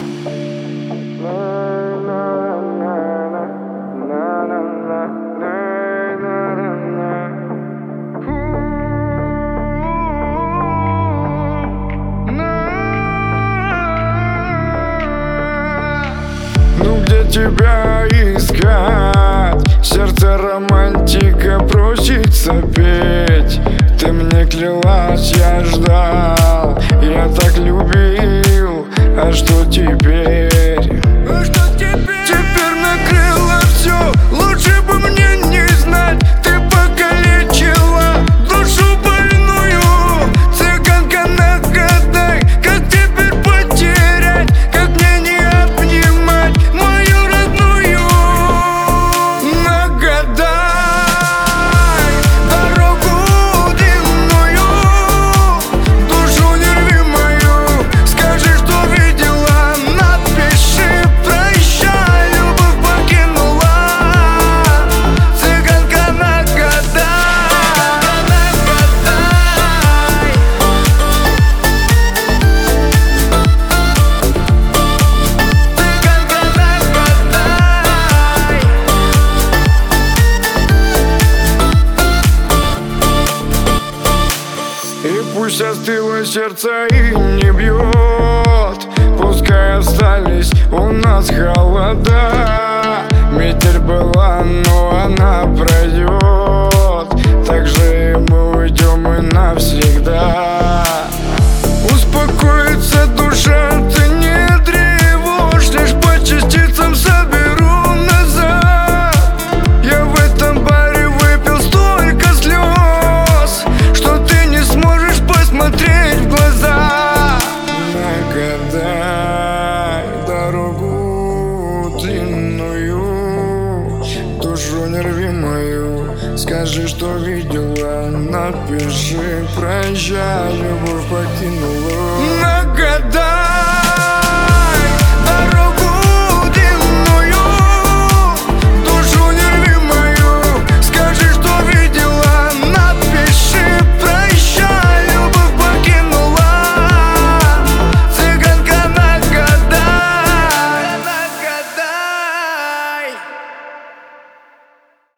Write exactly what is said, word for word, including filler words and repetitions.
Ну где тебя искать? Сердце романтика просится петь. Ты мне клялась, я ждал, я так любил. А что теперь? А что теперь? Теперь накрыло все, лучше бы мне не знать. Ты покалечила душу больную. Цыганка, нагадай, как теперь потерять, как мне не обнимать мою родную. Нагадай дорогу длинную, душу не рви мою. Скажи, что видела, напиши, прощай, любовь покинула. Цыганка, нагадай, нагадай. И пусть остыло сердце и не бьет, пускай остались у нас холода. Метель была, но она пройдет, так же и мы уйдем и навсегда. Успокоится душа, ты не тревожь, лишь по частицам соберу назад. Я в этом баре выпил столько слез, что ты не сможешь посмотреть в глаза. Нагадай дорогу длинную, душу не рви мою. Скажи, что видела, напиши, прощай, любовь покинула. Нагадай.